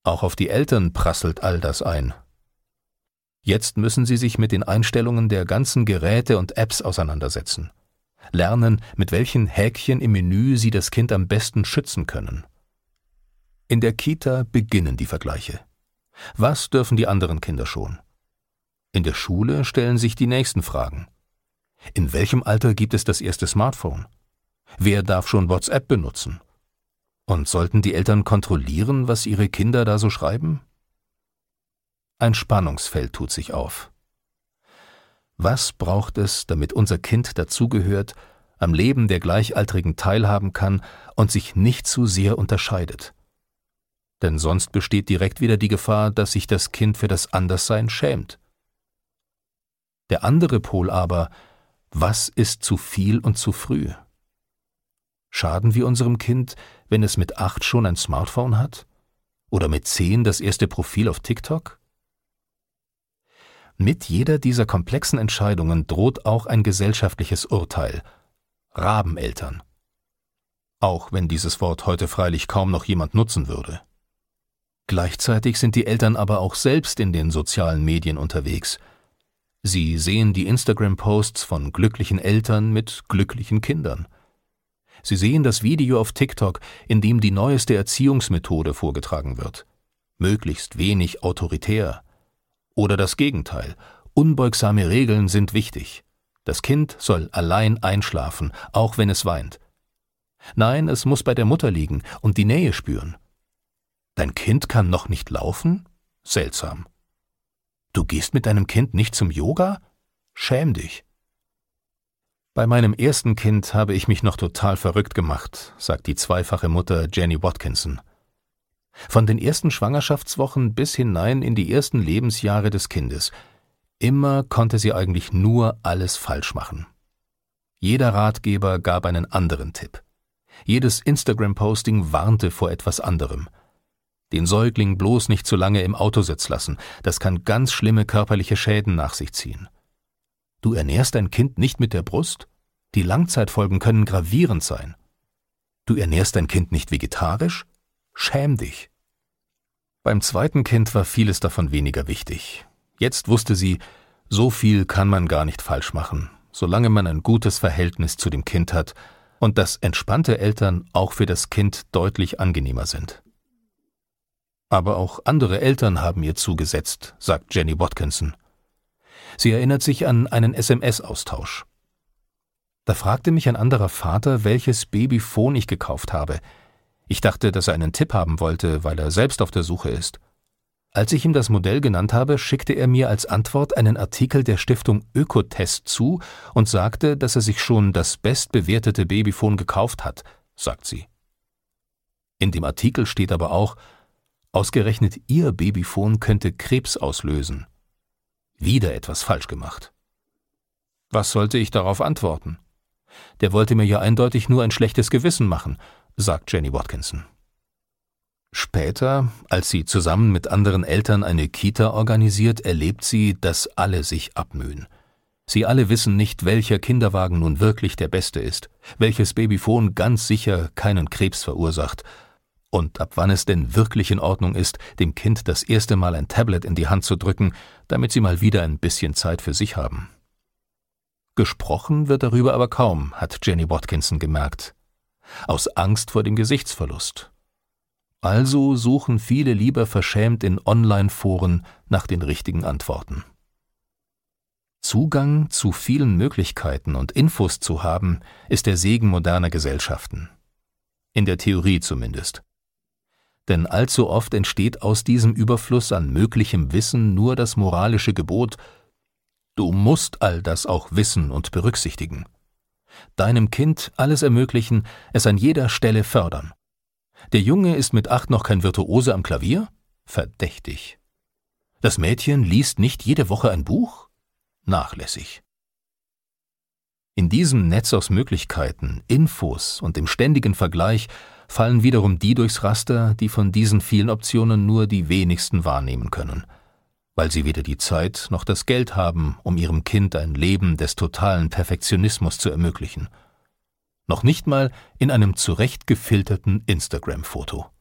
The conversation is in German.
Auch auf die Eltern prasselt all das ein. Jetzt müssen sie sich mit den Einstellungen der ganzen Geräte und Apps auseinandersetzen. Lernen, mit welchen Häkchen im Menü sie das Kind am besten schützen können. In der Kita beginnen die Vergleiche. Was dürfen die anderen Kinder schon? In der Schule stellen sich die nächsten Fragen. In welchem Alter gibt es das erste Smartphone? Wer darf schon WhatsApp benutzen? Und sollten die Eltern kontrollieren, was ihre Kinder da so schreiben? Ein Spannungsfeld tut sich auf. Was braucht es, damit unser Kind dazugehört, am Leben der Gleichaltrigen teilhaben kann und sich nicht zu sehr unterscheidet? Denn sonst besteht direkt wieder die Gefahr, dass sich das Kind für das Anderssein schämt. Der andere Pol aber, was ist zu viel und zu früh? Schaden wir unserem Kind, wenn es mit 8 schon ein Smartphone hat? Oder mit 10 das erste Profil auf TikTok? Mit jeder dieser komplexen Entscheidungen droht auch ein gesellschaftliches Urteil: Rabeneltern. Auch wenn dieses Wort heute freilich kaum noch jemand nutzen würde. Gleichzeitig sind die Eltern aber auch selbst in den sozialen Medien unterwegs. Sie sehen die Instagram-Posts von glücklichen Eltern mit glücklichen Kindern. Sie sehen das Video auf TikTok, in dem die neueste Erziehungsmethode vorgetragen wird. Möglichst wenig autoritär. Oder das Gegenteil: Unbeugsame Regeln sind wichtig. Das Kind soll allein einschlafen, auch wenn es weint. Nein, es muss bei der Mutter liegen und die Nähe spüren. Dein Kind kann noch nicht laufen? Seltsam. Du gehst mit deinem Kind nicht zum Yoga? Schäm dich. Bei meinem ersten Kind habe ich mich noch total verrückt gemacht, sagt die zweifache Mutter Jenny Watkinson. Von den ersten Schwangerschaftswochen bis hinein in die ersten Lebensjahre des Kindes. Immer konnte sie eigentlich nur alles falsch machen. Jeder Ratgeber gab einen anderen Tipp. Jedes Instagram-Posting warnte vor etwas anderem. Den Säugling bloß nicht zu lange im Autositz lassen, das kann ganz schlimme körperliche Schäden nach sich ziehen. Du ernährst dein Kind nicht mit der Brust? Die Langzeitfolgen können gravierend sein. Du ernährst dein Kind nicht vegetarisch? Schäm dich. Beim zweiten Kind war vieles davon weniger wichtig. Jetzt wusste sie, so viel kann man gar nicht falsch machen, solange man ein gutes Verhältnis zu dem Kind hat und dass entspannte Eltern auch für das Kind deutlich angenehmer sind. Aber auch andere Eltern haben ihr zugesetzt, sagt Jenny Watkinson. Sie erinnert sich an einen SMS-Austausch. Da fragte mich ein anderer Vater, welches Babyphone ich gekauft habe. Ich dachte, dass er einen Tipp haben wollte, weil er selbst auf der Suche ist. Als ich ihm das Modell genannt habe, schickte er mir als Antwort einen Artikel der Stiftung Ökotest zu und sagte, dass er sich schon das bestbewertete Babyphone gekauft hat, sagt sie. In dem Artikel steht aber auch: Ausgerechnet Ihr Babyphone könnte Krebs auslösen. Wieder etwas falsch gemacht. Was sollte ich darauf antworten? Der wollte mir ja eindeutig nur ein schlechtes Gewissen machen, sagt Jenny Watkinson. Später, als sie zusammen mit anderen Eltern eine Kita organisiert, erlebt sie, dass alle sich abmühen. Sie alle wissen nicht, welcher Kinderwagen nun wirklich der beste ist, welches Babyphone ganz sicher keinen Krebs verursacht und ab wann es denn wirklich in Ordnung ist, dem Kind das erste Mal ein Tablet in die Hand zu drücken, damit sie mal wieder ein bisschen Zeit für sich haben. Gesprochen wird darüber aber kaum, hat Jenny Watkinson gemerkt. Aus Angst vor dem Gesichtsverlust. Also suchen viele lieber verschämt in Online-Foren nach den richtigen Antworten. Zugang zu vielen Möglichkeiten und Infos zu haben, ist der Segen moderner Gesellschaften. In der Theorie zumindest. Denn allzu oft entsteht aus diesem Überfluss an möglichem Wissen nur das moralische Gebot: Du musst all das auch wissen und berücksichtigen. Deinem Kind alles ermöglichen, es an jeder Stelle fördern. Der Junge ist mit 8 noch kein Virtuose am Klavier? Verdächtig. Das Mädchen liest nicht jede Woche ein Buch? Nachlässig. In diesem Netz aus Möglichkeiten, Infos und dem ständigen Vergleich fallen wiederum die durchs Raster, die von diesen vielen Optionen nur die wenigsten wahrnehmen können, weil sie weder die Zeit noch das Geld haben, um ihrem Kind ein Leben des totalen Perfektionismus zu ermöglichen. Noch nicht mal in einem zurecht gefilterten Instagram-Foto.